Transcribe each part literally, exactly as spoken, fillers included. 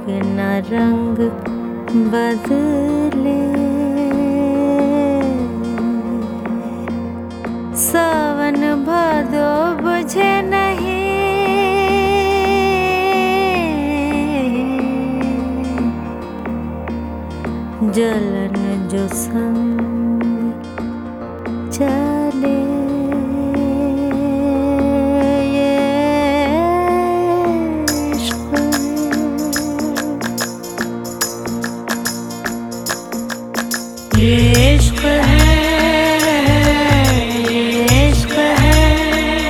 न रंग बदले, सावन भादो बुझे नहीं, जलन जो संग चले। ये इश्क है, ये इश्क है,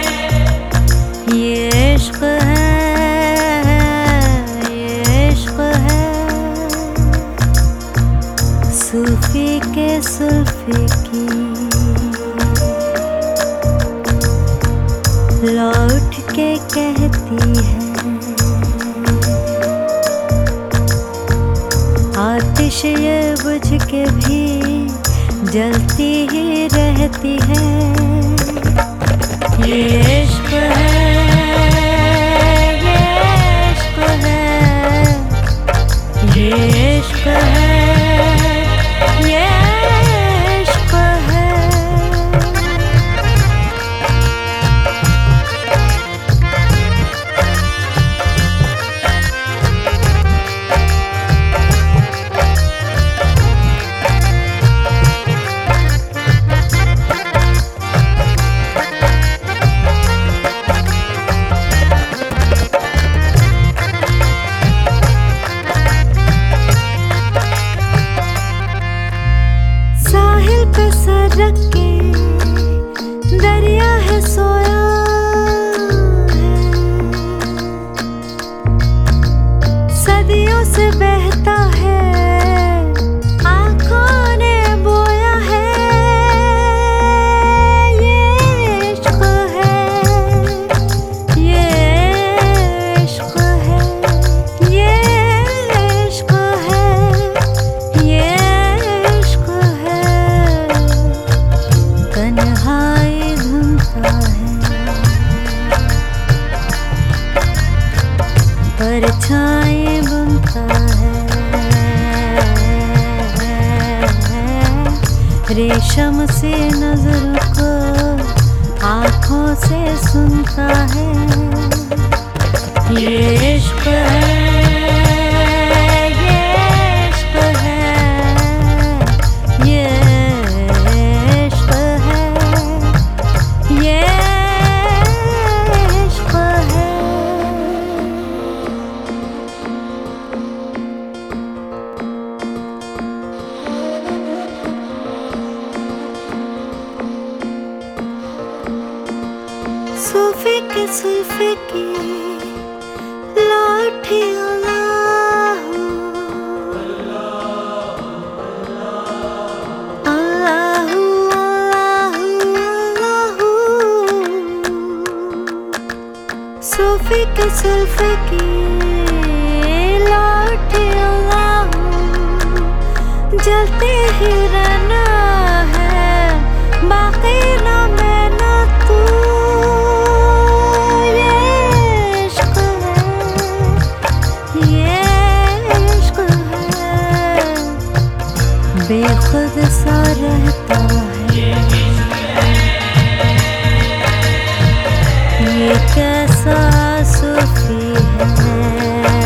ये इश्क है, ये इश्क है। सूफी के सुल्फी की लौट के कहती है, आतिश ये बुझ के भी जलती ही रहती है। ये इश्क है, ये इश्क है, ये इश्क है, ये इश्क है। सर के दरिया है सोया है, सदियों से बहता है, आँखों ने बोया है। ये इश्क है, ये इश्क है, ये इश्क है, ये इश्क है। तन्हाई धुनता है, परछाई बुनता है, रेशम से नजर को आँखों से सुनता है। ये इश्क है, सूफी के सुल्फी की लाठी अल्लाह अल्लाह अल्लाह। सूफी के सुल्फी की लाठी अल्लाह, जलते ही रहना है, बाकी ना मैं ना तू। बेखुद सा रहता है, ये कैसा सूफी है।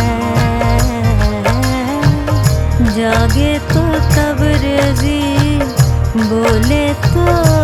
जागे तो तबरेज़ी, बोले तो